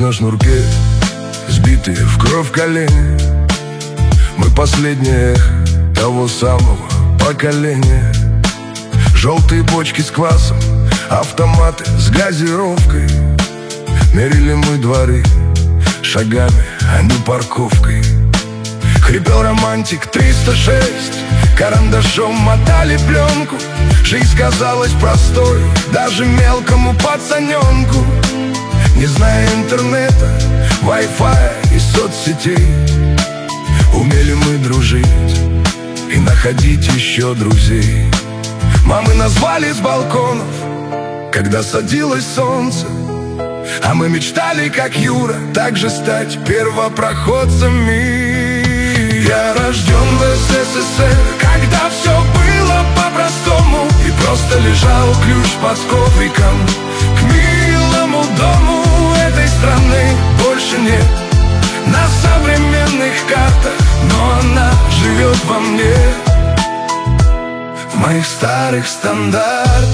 на шнурке, сбитые в кровь колени. Мы последнее эхо того самого поколения. Желтые бочки с квасом, автоматы с газировкой. Мерили мы дворы шагами, а не парковкой. Хрипел романтик 306, карандашом мотали пленку. Жизнь казалась простой даже мелкому пацаненку. Не зная интернета, вай-фая и соцсетей, умели мы дружить и находить еще друзей. Мамы назвали с балконов, когда садилось солнце, а мы мечтали, как Юра, также стать первопроходцами. Я рожден в СССР, когда все было по-простому, и просто лежал ключ под ковриком к милому дому. Этой страны больше нет на современных картах, но она живет во мне, в моих старых стандартах.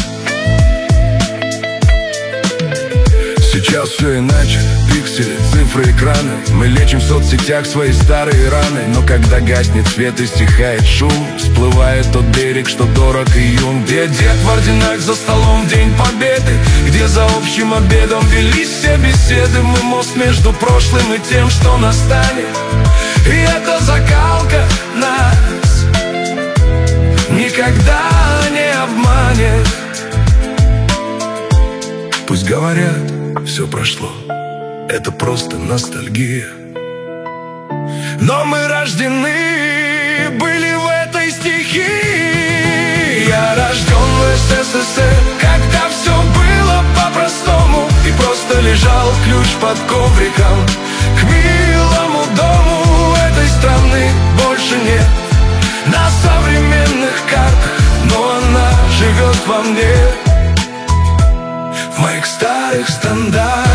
Сейчас все иначе, пиксели, цифры, экраны. Мы лечим в соцсетях свои старые раны. Но когда гаснет свет и стихает шум, всплывает тот берег, что дорог июнь. Где дед в орденах за столом в День Победы, где за общим обедом велись все беседы. Мы мост между прошлым и тем, что настанет, и эта закалка нас никогда не обманет. Пусть говорят, все прошло, это просто ностальгия, но мы рождены были в этой стихии. Я рожден в СССР, когда все было по-простому, и просто лежал ключ под ковриком к милому дому. Этой страны больше нет на современных картах, но она живет во мне, в моих старых стандартах.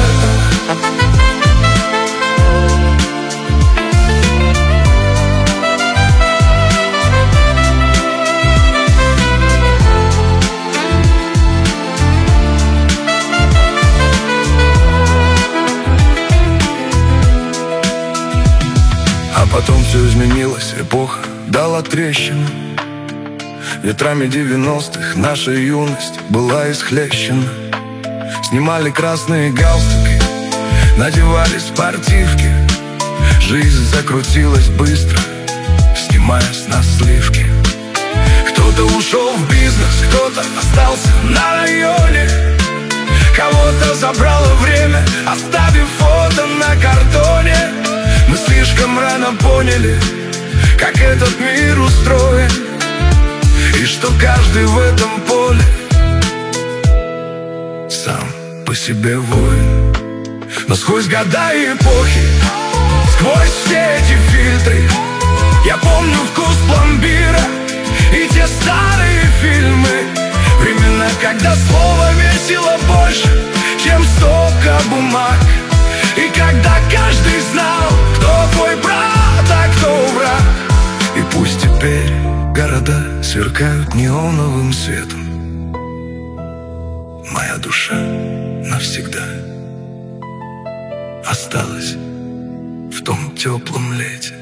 А потом все изменилось, эпоха дала трещину. Ветрами 90-х наша юность была исхлещена. Снимали красные галстуки, надевали спортивки. Жизнь закрутилась быстро, снимая с нас сливки. Кто-то ушел в бизнес, кто-то остался на районе. Кого-то забрало время, оставив фото на картоне. Мы слишком рано поняли, как этот мир устроен, и что каждый в этом поле сам по себе воин. Но сквозь года и эпохи, сквозь все эти фильтры, я помню вкус пломбира и те старые фильмы. Времена, когда слово весило больше, чем стопка бумаг, и когда каждый знал, кто твой брат, а кто враг. И пусть теперь города сверкают неоновым светом, моя душа навсегда осталась в том теплом лете.